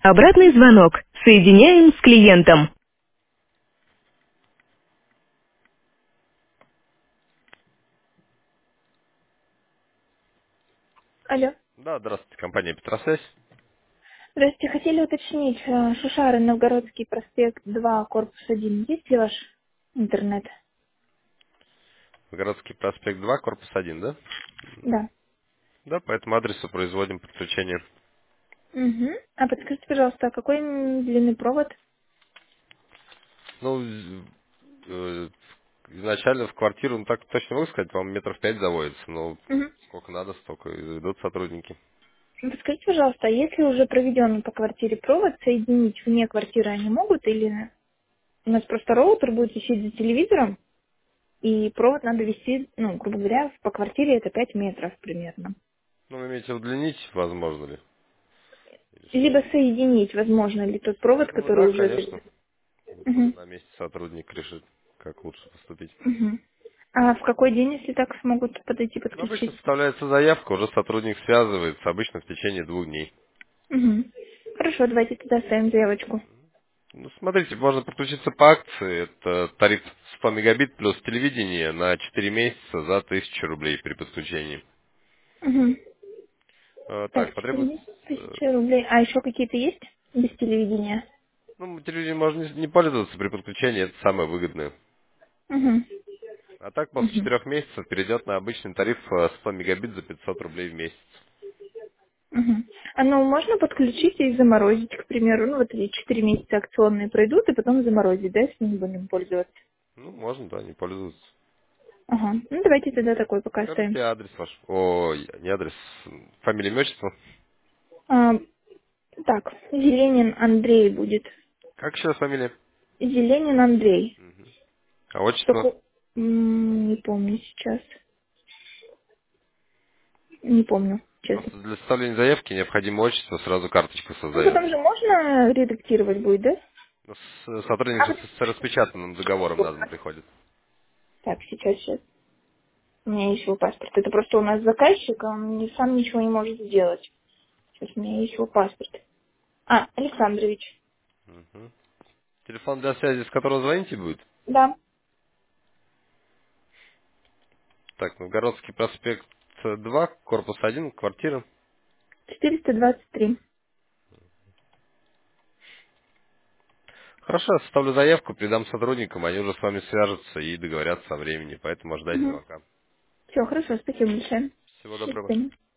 Обратный звонок. Соединяем с клиентом. Алло. Да, здравствуйте, компания Петросвязь. Здравствуйте. Хотели уточнить, Шушары, Новгородский проспект 2, корпус 1. Есть ли ваш интернет? Городский проспект 2, корпус 1, да? Да. Да, по этому адресу производим подключение. Угу. А подскажите, пожалуйста, а какой длинный провод? Ну, изначально в квартиру, ну так точно могу сказать, по-моему, метров 5 заводится, но Угу. сколько надо, столько и идут сотрудники. Подскажите, пожалуйста, а если уже проведен по квартире провод, соединить вне квартиры они могут или у нас просто роутер будет висеть за телевизором, и провод надо вести, ну, грубо говоря, по квартире это 5 метров примерно. Ну, вы имеете удлинить, возможно ли? Или что? Либо соединить, возможно ли тот Я провод, думаю, который да, уже... конечно. Вот уже Мгм. на месте сотрудник решит, как лучше поступить. Мгм. А в какой день, если так смогут подойти Ну, обычно подключить? составляется заявка, уже сотрудник связывается, обычно в течение 2 дней. Мгм. Хорошо, давайте тогда оставим заявочку. Ну, смотрите, можно подключиться по акции. Это тариф 100 мегабит плюс телевидение на 4 месяца за 1000 рублей при подключении. Мгм. Так, Так, 4 потребуется... месяца, 1000 рублей. А еще какие-то есть без телевидения? Ну, телевидением можно не пользоваться при подключении, это самое выгодное. Угу. А так, после Угу. 4 месяцев перейдет на обычный тариф 100 мегабит за 500 рублей в месяц. Угу. А ну, можно подключить и заморозить, к примеру, ну, вот эти 4 месяца акционные пройдут, и потом заморозить, да, если не будем пользоваться? Ну, можно, да, не пользоваться. Ага. Ну, давайте тогда такой пока оставим. Скажите адрес ваш. Ой, не адрес, фамилия, имя, отчество. А, так, Зеленин Андрей будет. Как еще раз фамилия? Зеленин Андрей. Мгм. А отчество? Только не помню сейчас. Не помню, честно. Просто для составления заявки необходимо отчество, сразу карточку Ну, создаем. потом же можно редактировать будет, да? Ну, сотрудник А же с распечатанным договором на дом вот. приходит. Так, сейчас. У меня есть его паспорт. Это просто у нас заказчик, а он сам ничего не может сделать. Сейчас у меня есть его паспорт. А, Александрович. Мгм. Телефон для связи, с которого звоните будет? Да. Так, Новгородский проспект 2, корпус 1, квартира. 423. Хорошо, я составлю заявку, передам сотрудникам, они уже с вами свяжутся и договорятся о времени, поэтому ожидайте Угу. звонка. Все, хорошо, спасибо большое. Всего До доброго. свидания.